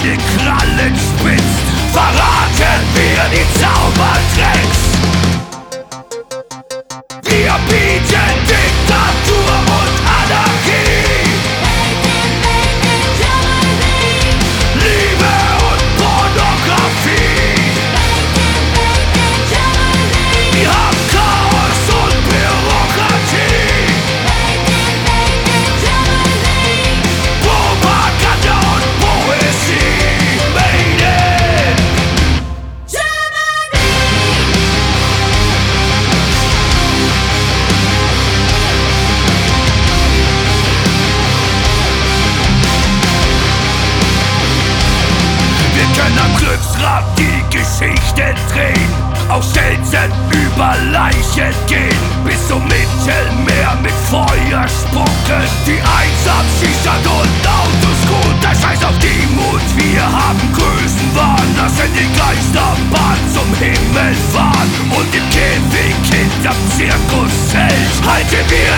seine Krallen spitzt, verraten wir die Zaubertricks. Wir bieten Diktatur und Anarchie, Liebe und Pornografie. Wir haben Chaos und Bürokratie, Propaganda und Poesie. Made in Germany. Wir können am Glücksrad die Geschichte drehen, aus Stelzen über Leichen gehen, bis zum Mittelmeer mit Feuer spucken, die einsam schießen und Autos gut. Der Scheiß auf die Mut, wir haben Größenwahn, lassen die Geisterbahn zum Himmel fahren und im Käfig hinterm Zirkuszelt halten wir